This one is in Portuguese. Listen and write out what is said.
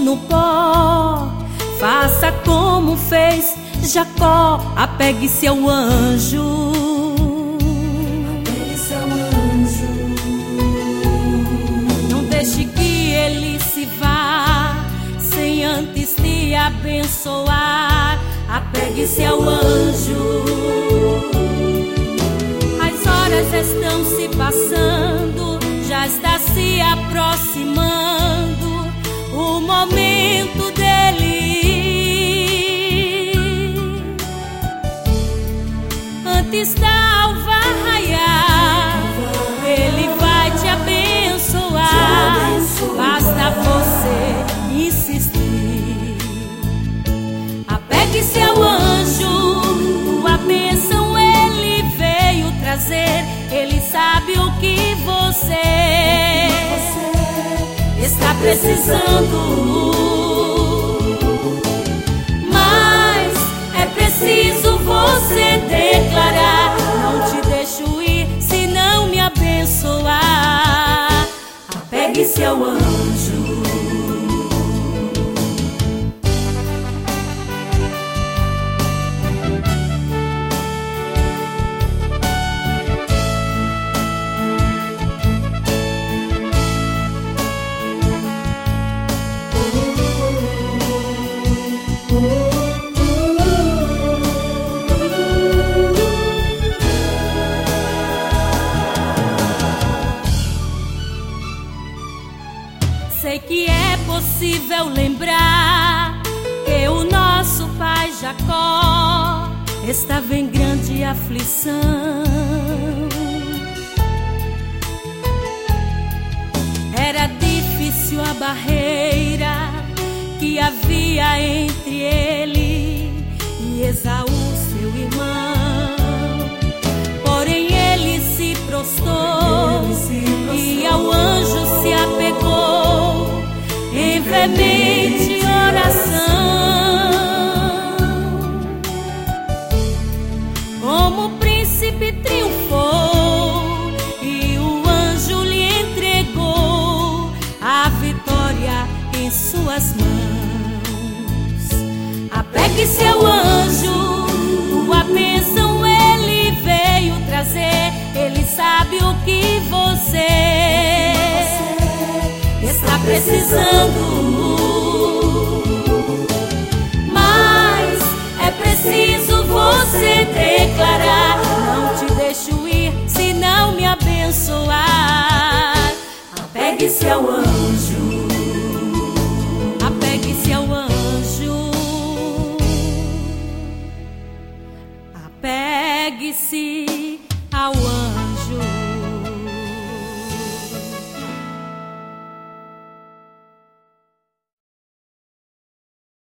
no pó. Faça como fez Jacó, apegue-se ao anjo. Apegue-se ao anjo. Não deixe que ele se vá sem antes te abençoar. Apegue-se ao anjo. As horas estão se passando, já está se aproximando o momento dele. Antes da alva raiar, ele vai te abençoar. Basta você insistir. Apegue-se ao anjo, tua bênção ele veio trazer. Ele sabe o que você está precisando. Mas é preciso você declarar: não te deixo ir se não me abençoar. Apegue-se ao anjo. Sei que é possível lembrar que o nosso pai Jacó estava em grande aflição. Era difícil a barreira que havia entre ele e Esaú, seu irmão. Porém ele se prostrou e ao anjo se apegou em veemente oração. Como o príncipe triunfou e o anjo lhe entregou a vitória em suas mãos. Apegue-se ao anjo, tua bênção ele veio trazer. Ele sabe o que você está precisando. Mas é preciso você declarar: não te deixo ir se não me abençoar. Apegue-se ao anjo. Apegue-se ao anjo. Apegue-se